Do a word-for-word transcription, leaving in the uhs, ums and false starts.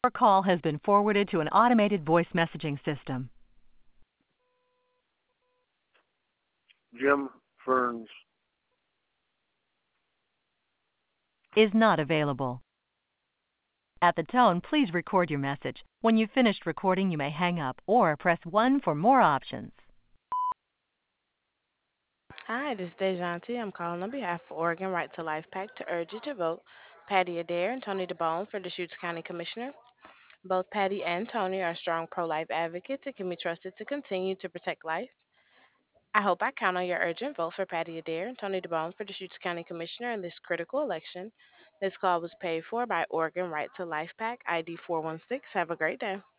Your call has been forwarded to an automated voice messaging system. Jim Ferns. Is not available. At the tone, please record your message. When you've finished recording, you may hang up or press one for more options. Hi, this is Dejanti. I'm calling on behalf of Oregon Right to Life PAC to urge you to vote Patty Adair and Tony DeBone for Deschutes County Commissioner. Both Patty and Tony are strong pro life advocates and can be trusted to continue to protect life. I hope I count on your urgent vote for Patty Adair and Tony DeBone for Deschutes County Commissioner in this critical election. This call was paid for by Oregon Right to Life PAC, I D four one six. Have a great day.